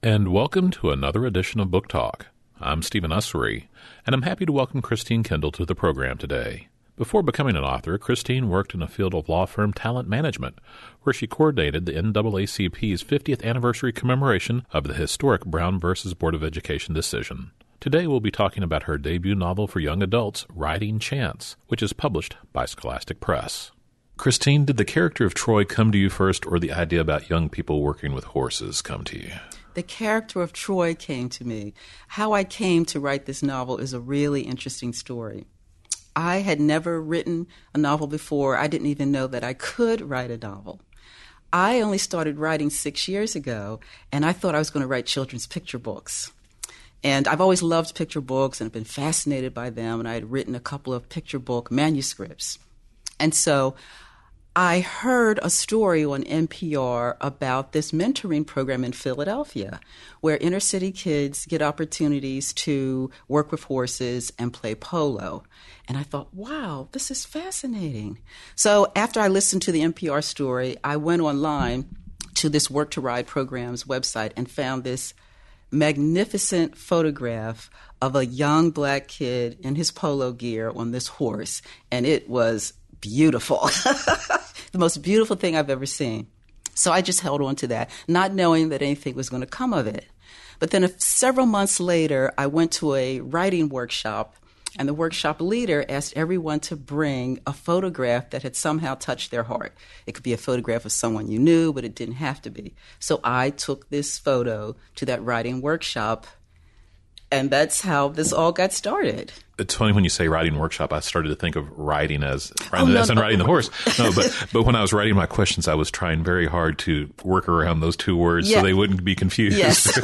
And welcome to another edition of Book Talk. I'm Stephen Ussery, and I'm happy to welcome Christine Kendall to the program today. Before becoming an author, Christine worked in a field of law firm talent management, where she coordinated the NAACP's 50th anniversary commemoration of the historic Brown v. Board of Education decision. Today we'll be talking about her debut novel for young adults, Riding Chance, which is published by Scholastic Press. Christine, did the character of Troy come to you first, or the idea about young people working with horses come to you? The character of Troy came to me. How I came to write this novel is a really interesting story. I had never written a novel before. I didn't even know that I could write a novel. I only started writing 6 years ago, and I thought I was going to write children's picture books. And I've always loved picture books and have been fascinated by them, and I had written a couple of picture book manuscripts. And so I heard a story on NPR about this mentoring program in Philadelphia where inner city kids get opportunities to work with horses and play polo. And I thought, wow, this is fascinating. So after I listened to the NPR story, I went online to this Work to Ride program's website and found this magnificent photograph of a young black kid in his polo gear on this horse. And it was beautiful. The most beautiful thing I've ever seen. So I just held on to that, not knowing that anything was going to come of it. But then several months later, I went to a writing workshop, and the workshop leader asked everyone to bring a photograph that had somehow touched their heart. It could be a photograph of someone you knew, but it didn't have to be. So I took this photo to that writing workshop, and that's how this all got started. It's funny when you say riding workshop, I started to think of riding as riding the horse. No, but when I was writing my questions, I was trying very hard to work around those two words so they wouldn't be confused. Yes.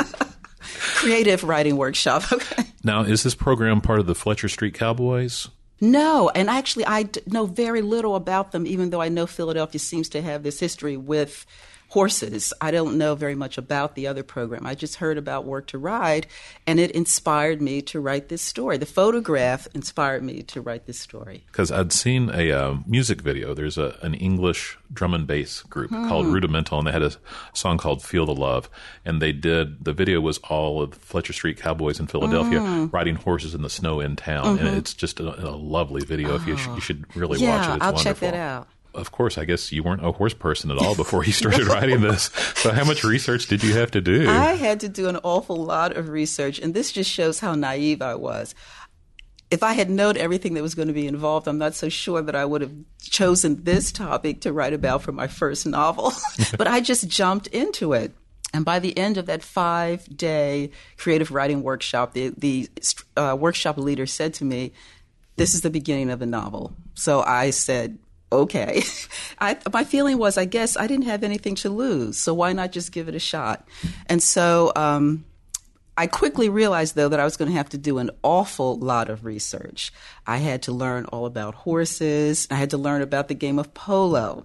Creative writing workshop. Okay. Now, is this program part of the Fletcher Street Cowboys? No, and actually I know very little about them, even though I know Philadelphia seems to have this history with horses. I don't know very much about the other program. I just heard about Work to Ride, and it inspired me to write this story. The photograph inspired me to write this story. Because I'd seen a music video. There's an English drum and bass group called Rudimental, and they had a song called Feel the Love. And the video was all of the Fletcher Street Cowboys in Philadelphia riding horses in the snow in town. And it's just a lovely video. If you should really watch it. It's I'll wonderful. check that out. Of course, I guess you weren't a horse person at all before you started writing this. So how much research did you have to do? I had to do an awful lot of research, and this just shows how naive I was. If I had known everything that was going to be involved, I'm not so sure that I would have chosen this topic to write about for my first novel. But I just jumped into it. And by the end of that 5-day creative writing workshop, the workshop leader said to me, "This is the beginning of the novel." So I said, okay. My feeling was, I guess I didn't have anything to lose, so why not just give it a shot? And so I quickly realized, though, that I was going to have to do an awful lot of research. I had to learn all about horses. I had to learn about the game of polo.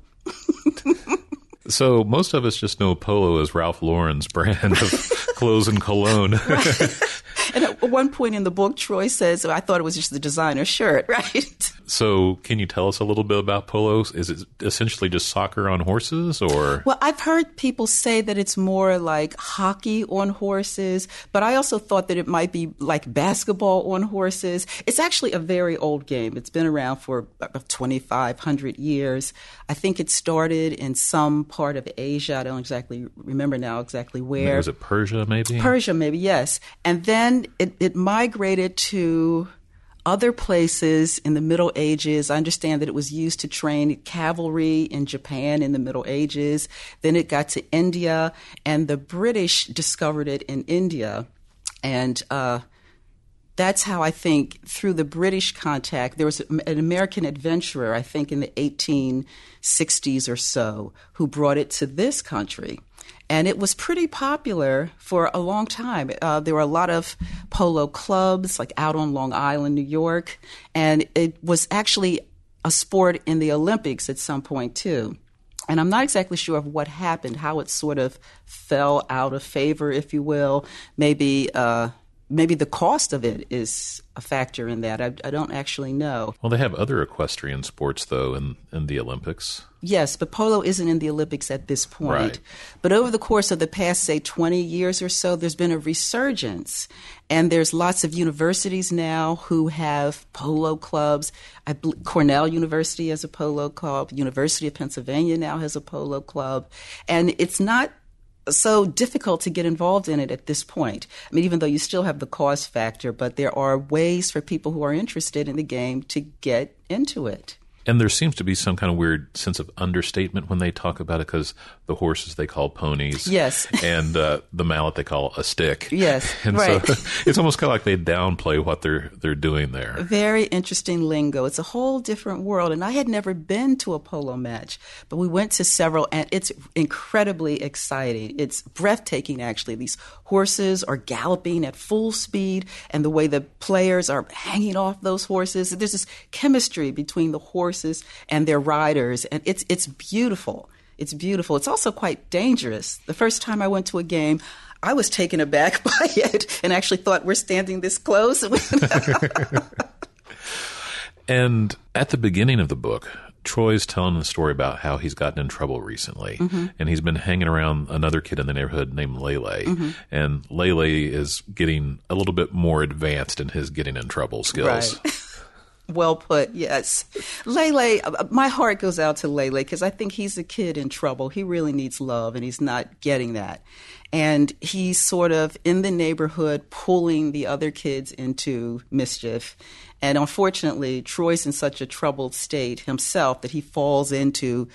So most of us just know polo as Ralph Lauren's brand of clothes and cologne. Right. And at one point in the book, Troy says, I thought it was just the designer shirt, right? So can you tell us a little bit about polo? Is it essentially just soccer on horses, or? Well, I've heard people say that it's more like hockey on horses, but I also thought that it might be like basketball on horses. It's actually a very old game. It's been around for 2,500 years. I think it started in some part of Asia. I don't exactly remember now exactly where. Was it Persia, maybe? Persia, maybe, yes. And then it migrated to other places in the Middle Ages. I understand that it was used to train cavalry in Japan in the Middle Ages. Then it got to India, and the British discovered it in India. And that's how I think, through the British contact, there was an American adventurer, I think in the 1860s or so, who brought it to this country. And it was pretty popular for a long time. There were a lot of polo clubs, like out on Long Island, New York. And it was actually a sport in the Olympics at some point, too. And I'm not exactly sure of what happened, how it sort of fell out of favor, if you will. Maybe maybe the cost of it is a factor in that. I don't actually know. Well, they have other equestrian sports, though, in the Olympics. Yes, but polo isn't in the Olympics at this point. Right. But over the course of the past, say, 20 years or so, there's been a resurgence. And there's lots of universities now who have polo clubs. Cornell University has a polo club. University of Pennsylvania now has a polo club. And it's not so difficult to get involved in it at this point. I mean, even though you still have the cost factor, but there are ways for people who are interested in the game to get into it. And there seems to be some kind of weird sense of understatement when they talk about it, because the horses they call ponies. Yes. And the mallet they call a stick. Yes, and right. So it's almost kind of like they downplay what they're doing there. Very interesting lingo. It's a whole different world. And I had never been to a polo match, but we went to several, and it's incredibly exciting. It's breathtaking, actually. These horses are galloping at full speed, and the way the players are hanging off those horses. There's this chemistry between the horses and their riders, and it's beautiful. It's beautiful. It's also quite dangerous. The first time I went to a game, I was taken aback by it and actually thought, we're standing this close. And at the beginning of the book, Troy's telling the story about how he's gotten in trouble recently, and he's been hanging around another kid in the neighborhood named Lele, and Lele is getting a little bit more advanced in his getting in trouble skills. Right. Well put, yes. Lele, my heart goes out to Lele because I think he's a kid in trouble. He really needs love, and he's not getting that. And he's sort of in the neighborhood pulling the other kids into mischief. And unfortunately, Troy's in such a troubled state himself that he falls into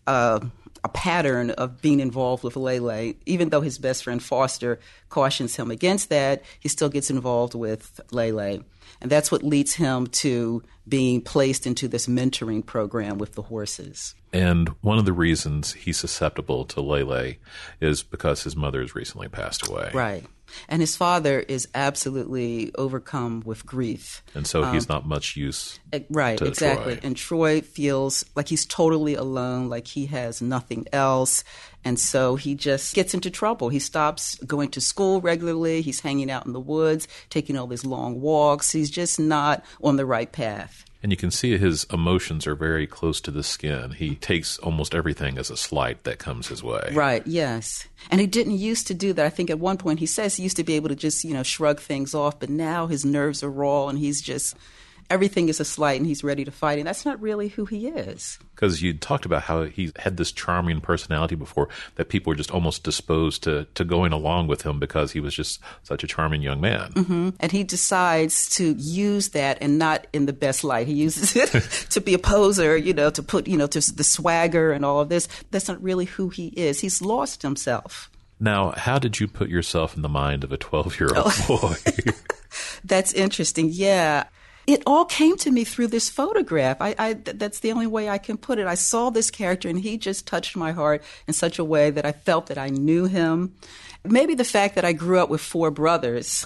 a pattern of being involved with Lele. Even though his best friend Foster cautions him against that, he still gets involved with Lele. And that's what leads him to being placed into this mentoring program with the horses. And one of the reasons he's susceptible to Lele is because his mother has recently passed away. Right. And his father is absolutely overcome with grief. And so he's not much use right, to exactly. Troy. And Troy feels like he's totally alone, like he has nothing else. And so he just gets into trouble. He stops going to school regularly. He's hanging out in the woods, taking all these long walks. He's just not on the right path. And you can see his emotions are very close to the skin. He takes almost everything as a slight that comes his way. Right, yes. And he didn't used to do that. I think at one point he says he used to be able to just, shrug things off, but now his nerves are raw and he's just, everything is a slight and he's ready to fight. And that's not really who he is. Because you talked about how he had this charming personality before that people were just almost disposed to going along with him because he was just such a charming young man. Mm-hmm. And he decides to use that and not in the best light. He uses it to be a poser, to put, to the swagger and all of this. That's not really who he is. He's lost himself. Now, how did you put yourself in the mind of a 12-year-old boy? That's interesting. Yeah. It all came to me through this photograph. That's the only way I can put it. I saw this character, and he just touched my heart in such a way that I felt that I knew him. Maybe the fact that I grew up with 4 brothers,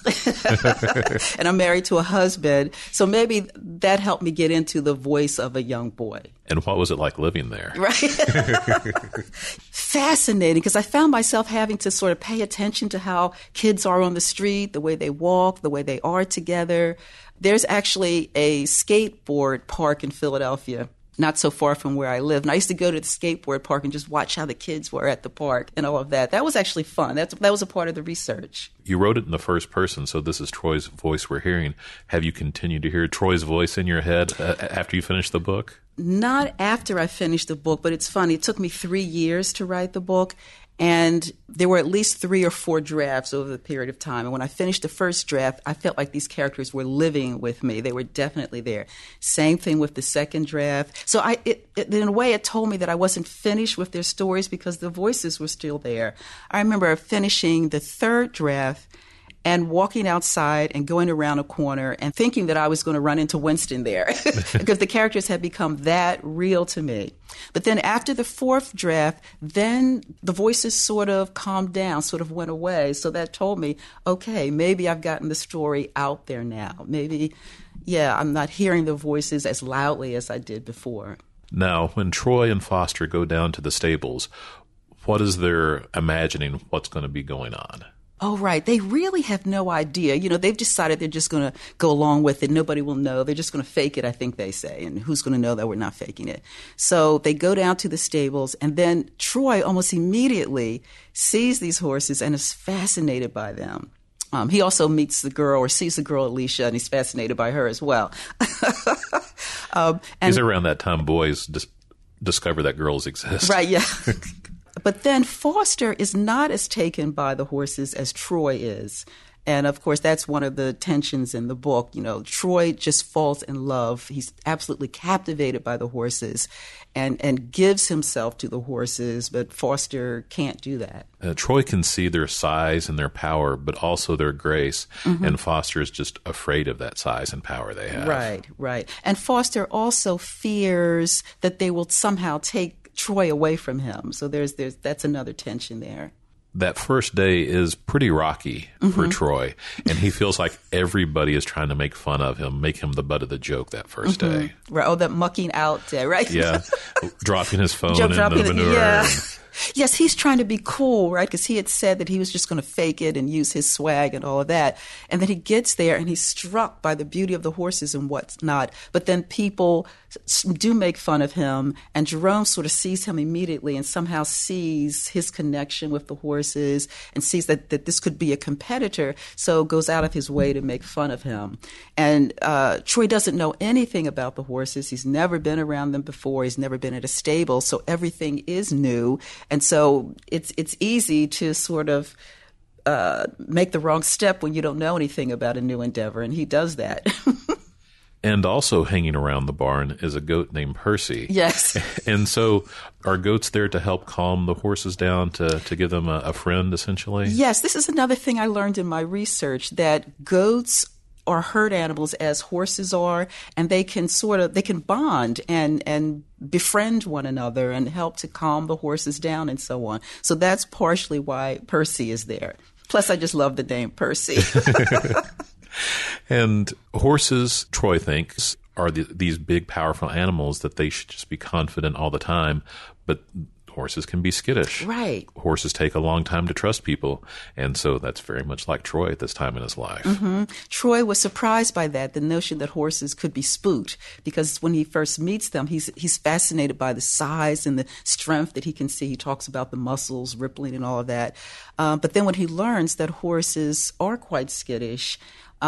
and I'm married to a husband, so maybe that helped me get into the voice of a young boy. And what was it like living there? Right. Fascinating, because I found myself having to sort of pay attention to how kids are on the street, the way they walk, the way they are together. There's actually a skateboard park in Philadelphia, not so far from where I live. And I used to go to the skateboard park and just watch how the kids were at the park and all of that. That was actually fun. That was a part of the research. You wrote it in the first person, so this is Troy's voice we're hearing. Have you continued to hear Troy's voice in your head after you finished the book? Not after I finished the book, but it's funny. It took me 3 years to write the book. And there were at least 3 or 4 drafts over the period of time. And when I finished the first draft, I felt like these characters were living with me. They were definitely there. Same thing with the second draft. So in a way, it told me that I wasn't finished with their stories because the voices were still there. I remember finishing the third draft and walking outside and going around a corner and thinking that I was going to run into Winston there because the characters had become that real to me. But then after the fourth draft, then the voices sort of calmed down, sort of went away. So that told me, okay, maybe I've gotten the story out there now. Maybe, I'm not hearing the voices as loudly as I did before. Now, when Troy and Foster go down to the stables, what is their imagining what's going to be going on? Oh, right. They really have no idea. They've decided they're just going to go along with it. Nobody will know. They're just going to fake it, I think they say. And who's going to know that we're not faking it? So they go down to the stables, and then Troy almost immediately sees these horses and is fascinated by them. He also meets the girl, or sees the girl, Alicia, and he's fascinated by her as well. Is it around that time boys discover that girls exist? Right, yeah. But then Foster is not as taken by the horses as Troy is. And, of course, that's one of the tensions in the book. Troy just falls in love. He's absolutely captivated by the horses and gives himself to the horses, but Foster can't do that. Troy can see their size and their power, but also their grace, and Foster is just afraid of that size and power they have. Right. And Foster also fears that they will somehow take Troy away from him. So that's another tension there. That first day is pretty rocky for Troy, and he feels like everybody is trying to make fun of him, make him the butt of the joke that first day. Right. Oh, that mucking out day, right? Yeah. Dropping his phone in the manure. Yeah. Yes, he's trying to be cool, right? Because he had said that he was just going to fake it and use his swag and all of that. And then he gets there and he's struck by the beauty of the horses and whatnot. But then people do make fun of him, and Jerome sort of sees him immediately and somehow sees his connection with the horses and sees that this could be a competitor, so goes out of his way to make fun of him. And Troy doesn't know anything about the horses. He's never been around them before. He's never been at a stable, so everything is new. And so it's easy to sort of make the wrong step when you don't know anything about a new endeavor, and he does that. And also hanging around the barn is a goat named Percy. Yes. And so are goats there to help calm the horses down, to give them a friend, essentially? Yes, this is another thing I learned in my research, that goats are herd animals as horses are, and they can bond and befriend one another and help to calm the horses down and so on. So that's partially why Percy is there. Plus, I just love the name Percy. And horses, Troy thinks, are these big, powerful animals that they should just be confident all the time. But horses can be skittish. Right. Horses take a long time to trust people. And so that's very much like Troy at this time in his life. Troy was surprised by that, the notion that horses could be spooked, because when he first meets them, he's fascinated by the size and the strength that he can see. He talks about the muscles rippling and all of that. But then when he learns that horses are quite skittish,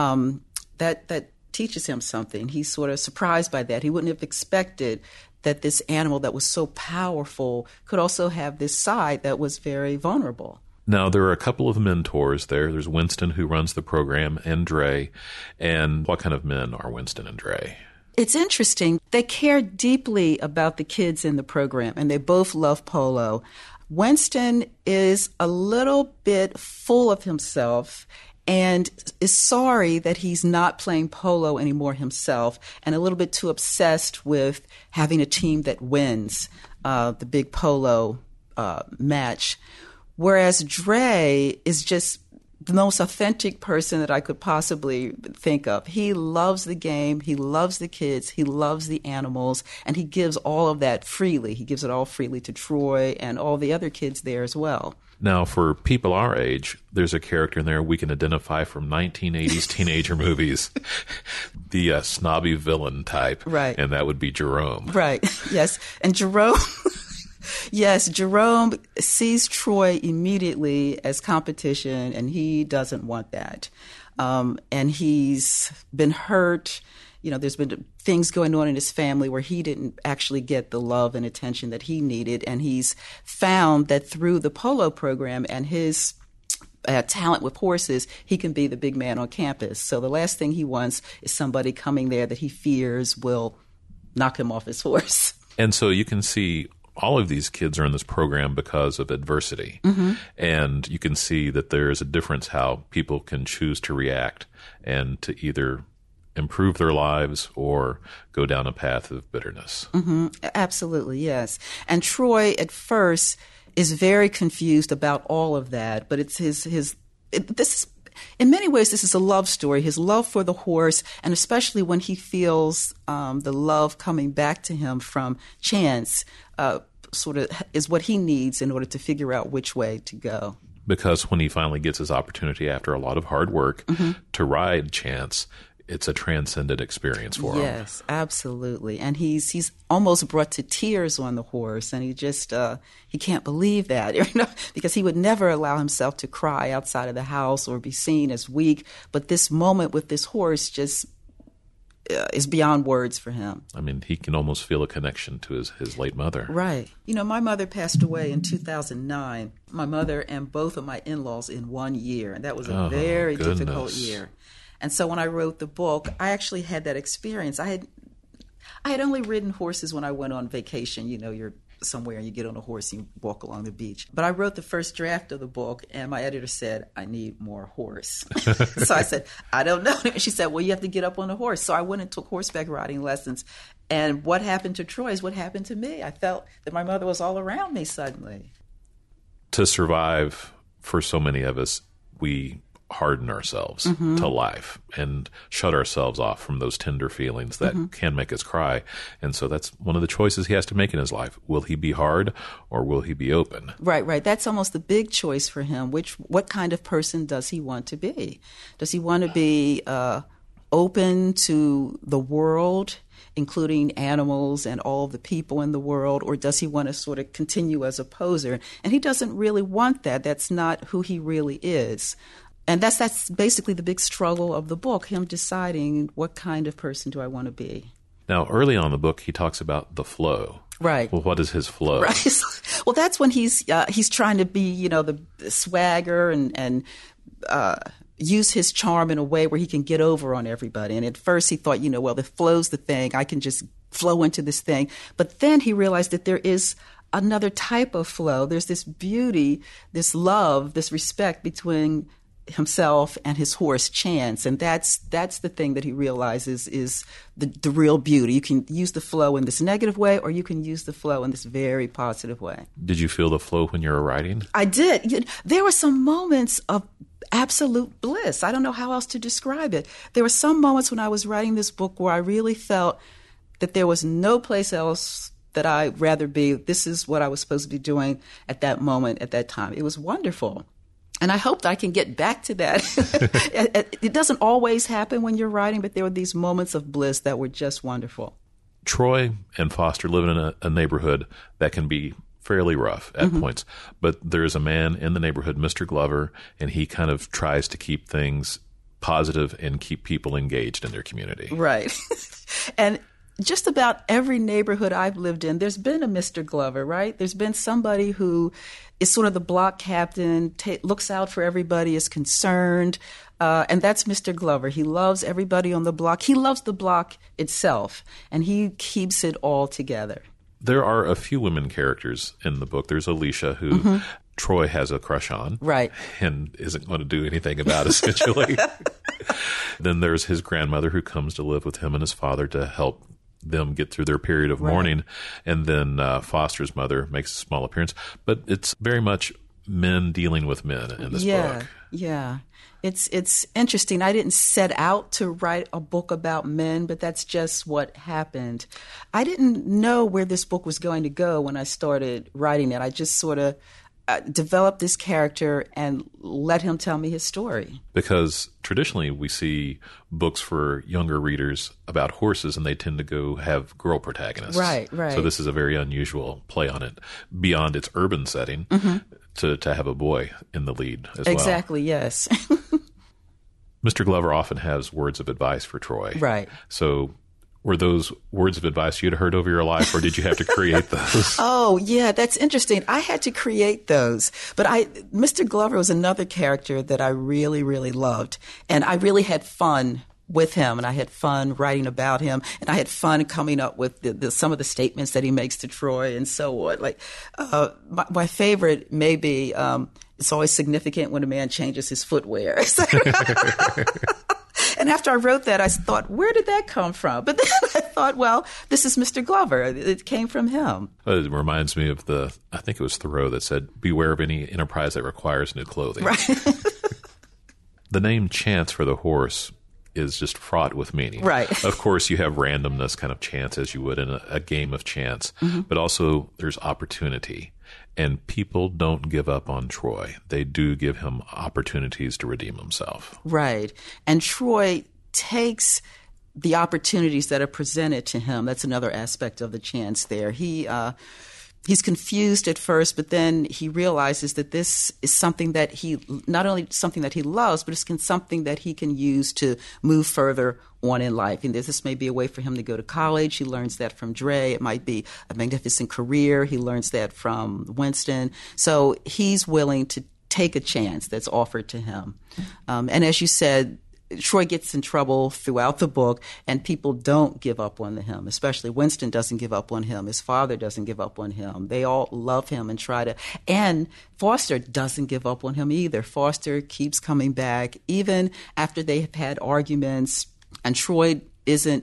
that teaches him something. He's sort of surprised by that. He wouldn't have expected that this animal that was so powerful could also have this side that was very vulnerable. Now, there are a couple of mentors there. There's Winston, who runs the program, and Dre. And what kind of men are Winston and Dre? It's interesting. They care deeply about the kids in the program, and they both love polo. Winston is a little bit full of himself and is sorry that he's not playing polo anymore himself, and a little bit too obsessed with having a team that wins the big polo match. Whereas Dre is just the most authentic person that I could possibly think of. He loves the game, he loves the kids, he loves the animals, and he gives all of that freely. He gives it all freely to Troy and all the other kids there as well. Now, for people our age, there's a character in there we can identify from 1980s teenager movies, the snobby villain type. Right. And that would be Jerome. Right, yes. And Jerome... Yes, Jerome sees Troy immediately as competition, and he doesn't want that. And he's been hurt. There's been things going on in his family where he didn't actually get the love and attention that he needed. And he's found that through the polo program and his talent with horses, he can be the big man on campus. So the last thing he wants is somebody coming there that he fears will knock him off his horse. And so you can see all of these kids are in this program because of adversity. And you can see that there is a difference how people can choose to react and to either improve their lives or go down a path of bitterness. Absolutely, yes. And Troy at first is very confused about all of that, but it's in many ways, this is a love story, his love for the horse, and especially when he feels the love coming back to him from Chance, sort of is what he needs in order to figure out which way to go. Because when he finally gets his opportunity after a lot of hard work to ride Chance, it's a transcendent experience for him. Yes, absolutely. And he's almost brought to tears on the horse, and he just he can't believe that, because he would never allow himself to cry outside of the house or be seen as weak. But this moment with this horse just is beyond words for him. I mean, he can almost feel a connection to his late mother. Right. My mother passed away in 2009. My mother and both of my in-laws in 1 year, and that was a very difficult year. And so when I wrote the book, I actually had that experience. I had only ridden horses when I went on vacation. You're somewhere and you get on a horse and you walk along the beach. But I wrote the first draft of the book, and my editor said, I need more horse. So I said, I don't know. And she said, well, you have to get up on a horse. So I went and took horseback riding lessons. And what happened to Troy is what happened to me. I felt that my mother was all around me suddenly. To survive, for so many of us, we harden ourselves to life and shut ourselves off from those tender feelings that can make us cry. And so that's one of the choices he has to make in his life. Will he be hard or will he be open? Right. That's almost the big choice for him. What kind of person does he want to be? Does he want to be open to the world, including animals and all of the people in the world, or does he want to sort of continue as a poser? And he doesn't really want that. That's not who he really is. And that's basically the big struggle of the book, him deciding what kind of person do I want to be. Now, early on in the book, he talks about the flow. Right. Well, what is his flow? Right. Well, that's when he's trying to be, the swagger and use his charm in a way where he can get over on everybody. And at first he thought, well, the flow's the thing. I can just flow into this thing. But then he realized that there is another type of flow. There's this beauty, this love, this respect between himself and his horse Chance, and that's the thing that he realizes is the real beauty. You can use the flow in this negative way, or you can use the flow in this very positive way. Did you feel the flow when you were writing? I did. There were some moments of absolute bliss. I don't know how else to describe it. There were some moments when I was writing this book where I really felt that there was no place else that I'd rather be. This is what I was supposed to be doing at that moment, at that time. It was wonderful. And I hope that I can get back to that. It doesn't always happen when you're writing, but there were these moments of bliss that were just wonderful. Troy and Foster live in a neighborhood that can be fairly rough at points. But there's a man in the neighborhood, Mr. Glover, and he kind of tries to keep things positive and keep people engaged in their community. Right. And just about every neighborhood I've lived in, there's been a Mr. Glover, right? There's been somebody who is sort of the block captain, looks out for everybody, is concerned, and that's Mr. Glover. He loves everybody on the block. He loves the block itself, and he keeps it all together. There are a few women characters in the book. There's Alicia, who Troy has a crush on. Right. And isn't going to do anything about, essentially. Then there's his grandmother, who comes to live with him and his father to help them get through their period of mourning. And then Foster's mother makes a small appearance. But it's very much men dealing with men in this book. Yeah. It's interesting. I didn't set out to write a book about men, but that's just what happened. I didn't know where this book was going to go when I started writing it. I just sort of developed this character and let him tell me his story. Because traditionally we see books for younger readers about horses, and they tend to go have girl protagonists. Right. So this is a very unusual play on it, beyond its urban setting, to have a boy in the lead as well. Exactly, yes. Mr. Glover often has words of advice for Troy. Right. So were those words of advice you'd heard over your life, or did you have to create those? Oh, yeah, that's interesting. I had to create those. But Mr. Glover was another character that I really, really loved. And I really had fun with him, and I had fun writing about him, and I had fun coming up with some of the statements that he makes to Troy and so on. Like, my favorite may be, it's always significant when a man changes his footwear. And after I wrote that, I thought, where did that come from? But then I thought, well, this is Mr. Glover. It came from him. It reminds me of I think it was Thoreau that said, beware of any enterprise that requires new clothing. Right. The name Chance for the horse is just fraught with meaning. Right. Of course, you have randomness, kind of chance as you would in a game of chance, but also there's opportunity. And people don't give up on Troy. They do give him opportunities to redeem himself. Right. And Troy takes the opportunities that are presented to him. That's another aspect of the chance there. He's confused at first, but then he realizes that this is something that not only something that he loves, but it's something that he can use to move further on in life. And this may be a way for him to go to college. He learns that from Dre. It might be a magnificent career. He learns that from Winston. So he's willing to take a chance that's offered to him. And as you said, Troy gets in trouble throughout the book, and people don't give up on him, especially Winston doesn't give up on him. His father doesn't give up on him. They all love him and and Foster doesn't give up on him either. Foster keeps coming back, even after they have had arguments, and Troy isn't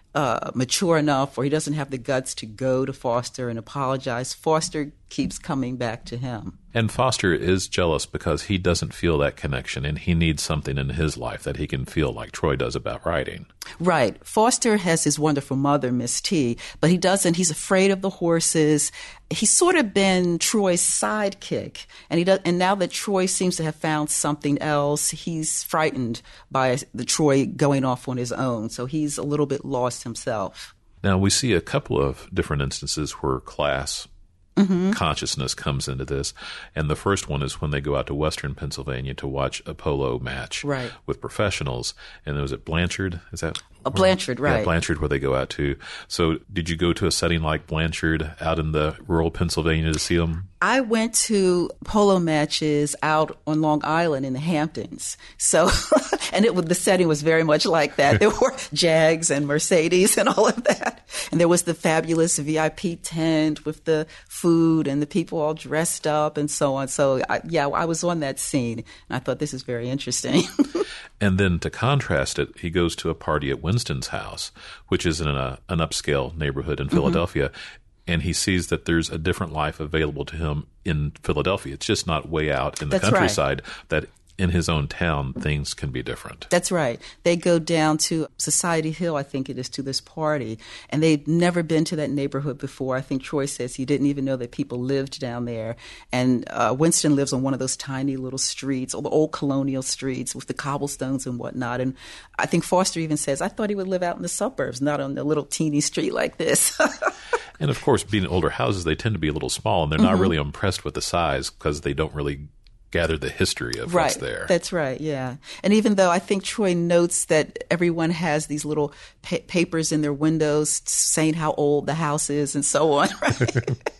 mature enough, or he doesn't have the guts to go to Foster and apologize. Foster keeps coming back to him. And Foster is jealous because he doesn't feel that connection, and he needs something in his life that he can feel like Troy does about writing. Right. Foster has his wonderful mother, Miss T, but he doesn't. He's afraid of the horses. He's sort of been Troy's sidekick, and now that Troy seems to have found something else, he's frightened by the Troy going off on his own. So he's a little bit lost himself. Now, we see a couple of different instances where class consciousness comes into this. And the first one is when they go out to Western Pennsylvania to watch a polo match with professionals. And was it Blanchard? Is that? Blanchard, right. Yeah, Blanchard, where they go out to. So did you go to a setting like Blanchard out in the rural Pennsylvania to see them? I went to polo matches out on Long Island in the Hamptons. So, and the setting was very much like that. There were Jags and Mercedes and all of that. And there was the fabulous VIP tent with the food and the people all dressed up and so on. So, I was on that scene, and I thought this is very interesting. And then to contrast it, he goes to a party at Winston's house, which is in an upscale neighborhood in Philadelphia. And he sees that there's a different life available to him in Philadelphia. It's just not way out in the countryside, that in his own town, things can be different. That's right. They go down to Society Hill, I think it is, to this party. And they'd never been to that neighborhood before. I think Troy says he didn't even know that people lived down there. And Winston lives on one of those tiny little streets, or the old colonial streets with the cobblestones and whatnot. And I think Foster even says, I thought he would live out in the suburbs, not on a little teeny street like this. And of course, being older houses, they tend to be a little small, and they're not really impressed with the size because they don't really gather the history of what's there. That's right, yeah. And even though I think Troy notes that everyone has these little papers in their windows saying how old the house is and so on, right?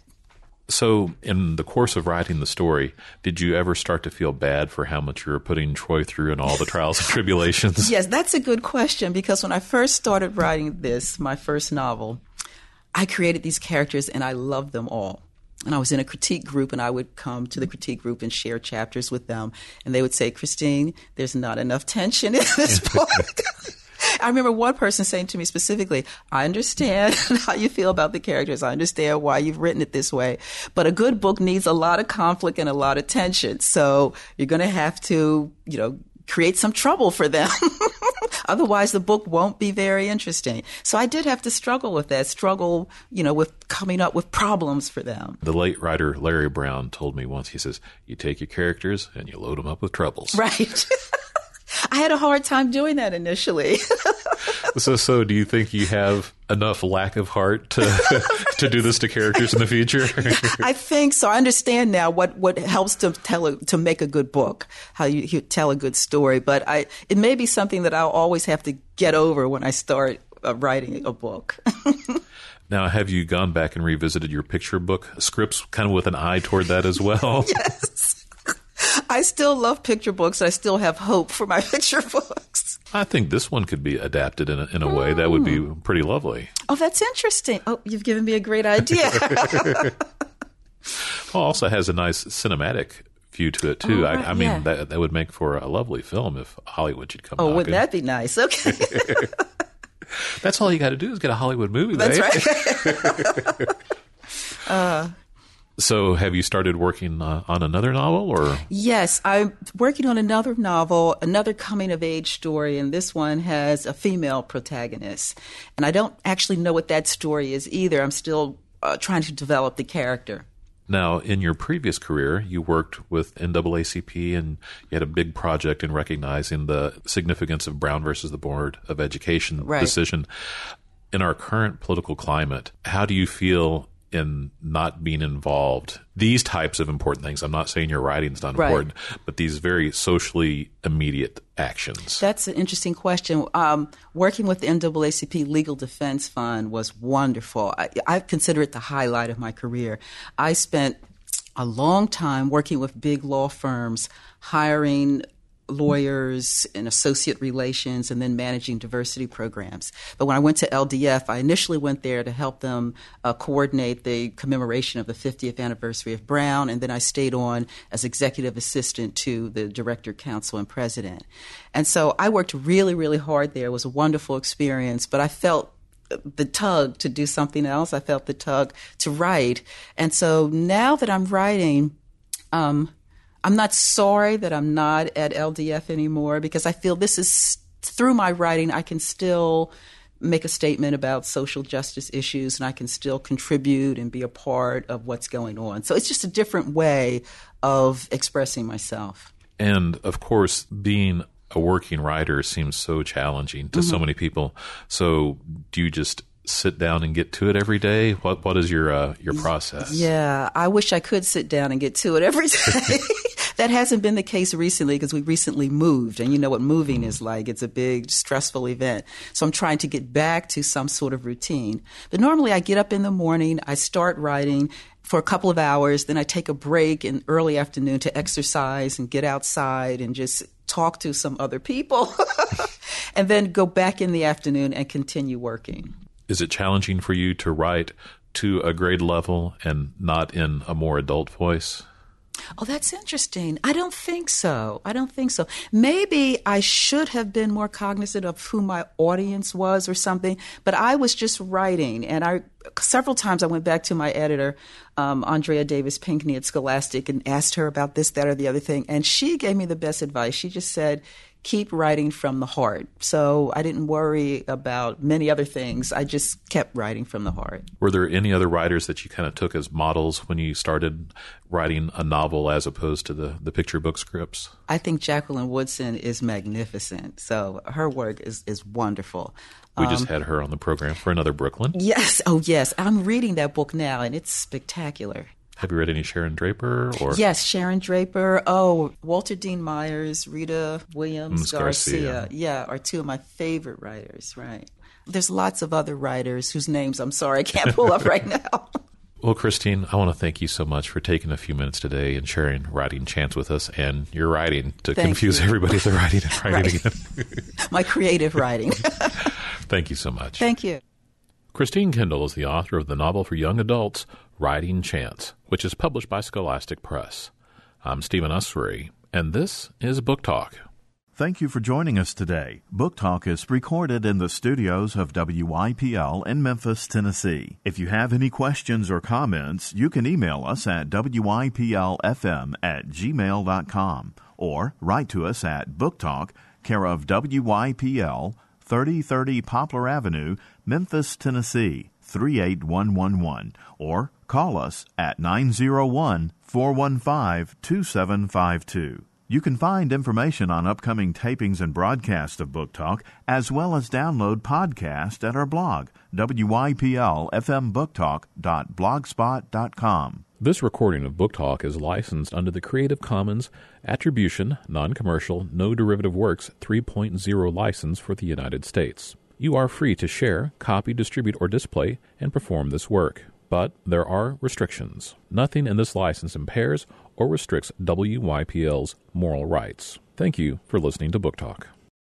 So in the course of writing the story, did you ever start to feel bad for how much you were putting Troy through and all the trials and tribulations? Yes, that's a good question, because when I first started writing my first novel, I created these characters and I loved them all. And I was in a critique group, and I would come to the critique group and share chapters with them. And they would say, Christine, there's not enough tension in this book. I remember one person saying to me specifically, I understand how you feel about the characters. I understand why you've written it this way. But a good book needs a lot of conflict and a lot of tension. So you're going to have to, create some trouble for them. Otherwise, the book won't be very interesting. So I did have to struggle with that, with coming up with problems for them. The late writer Larry Brown told me once, he says, you take your characters and you load them up with troubles. Right. I had a hard time doing that initially. So do you think you have enough lack of heart to do this to characters in the future? I think so. I understand now what helps to make a good book, how you tell a good story. But it may be something that I'll always have to get over when I start writing a book. Now, have you gone back and revisited your picture book scripts kind of with an eye toward that as well? Yes. I still love picture books. I still have hope for my picture books. I think this one could be adapted in a way that would be pretty lovely. Oh, that's interesting. Oh, you've given me a great idea. Well, also has a nice cinematic view to it, too. Right, I mean, that would make for a lovely film if Hollywood should come knocking. Oh, wouldn't that be nice? Okay. That's all you got to do is get a Hollywood movie, That's babe. Right. So have you started working on another novel? Or Yes, I'm working on another novel, another coming-of-age story, and this one has a female protagonist. And I don't actually know what that story is either. I'm still trying to develop the character. Now, in your previous career, you worked with NAACP and you had a big project in recognizing the significance of Brown versus the Board of Education decision. In our current political climate, how do you feel in not being involved? These types of important things, I'm not saying your writing's not important, but these very socially immediate actions. That's an interesting question. Working with the NAACP Legal Defense Fund was wonderful. I consider it the highlight of my career. I spent a long time working with big law firms, hiring lawyers and associate relations, and then managing diversity programs. But when I went to LDF, I initially went there to help them coordinate the commemoration of the 50th anniversary of Brown, and then I stayed on as executive assistant to the director, counsel, and president. And so I worked really, really hard there. It was a wonderful experience, but I felt the tug to do something else. I felt the tug to write. And so now that I'm writing, I'm not sorry that I'm not at LDF anymore, because I feel this is, through my writing, I can still make a statement about social justice issues and I can still contribute and be a part of what's going on. So it's just a different way of expressing myself. And of course, being a working writer seems so challenging to so many people. So do you just sit down and get to it every day? What is your process? Yeah, I wish I could sit down and get to it every day. That hasn't been the case recently because we recently moved, and you know what moving is like. It's a big, stressful event. So I'm trying to get back to some sort of routine. But normally I get up in the morning, I start writing for a couple of hours, then I take a break in early afternoon to exercise and get outside and just talk to some other people, and then go back in the afternoon and continue working. Is it challenging for you to write to a grade level and not in a more adult voice? Oh, that's interesting. I don't think so. Maybe I should have been more cognizant of who my audience was or something, but I was just writing. And several times I went back to my editor, Andrea Davis Pinkney at Scholastic, and asked her about this, that, or the other thing. And she gave me the best advice. She just said, keep writing from the heart. So I didn't worry about many other things. I just kept writing from the heart. Were there any other writers that you kind of took as models when you started writing a novel as opposed to the picture book scripts? I think Jacqueline Woodson is magnificent. So her work is wonderful. We just had her on the program for Another Brooklyn. Yes. Oh, yes. I'm reading that book now, and it's spectacular. Have you read any Sharon Draper? Yes, Sharon Draper. Oh, Walter Dean Myers, Rita Williams Garcia. Yeah, are two of my favorite writers, right. There's lots of other writers whose names, I'm sorry, I can't pull up right now. Well, Christine, I want to thank you so much for taking a few minutes today and sharing Writing Chance with us and your writing to confuse everybody with the writing and writing again. My creative writing. Thank you so much. Thank you. Christine Kendall is the author of the novel for young adults, Writing Chance, which is published by Scholastic Press. I'm Stephen Ussery, and this is Book Talk. Thank you for joining us today. Book Talk is recorded in the studios of WYPL in Memphis, Tennessee. If you have any questions or comments, you can email us at wyplfm@gmail.com or write to us at Book Talk, care of WYPL, 3030 Poplar Avenue, Memphis, Tennessee, 38111, or call us at 901-415-2752. You can find information on upcoming tapings and broadcasts of Book Talk, as well as download podcasts at our blog, wyplfmbooktalk.blogspot.com. This recording of Book Talk is licensed under the Creative Commons Attribution, Non-Commercial, No Derivative Works 3.0 license for the United States. You are free to share, copy, distribute, or display and perform this work. But there are restrictions. Nothing in this license impairs or restricts WYPL's moral rights. Thank you for listening to Book Talk.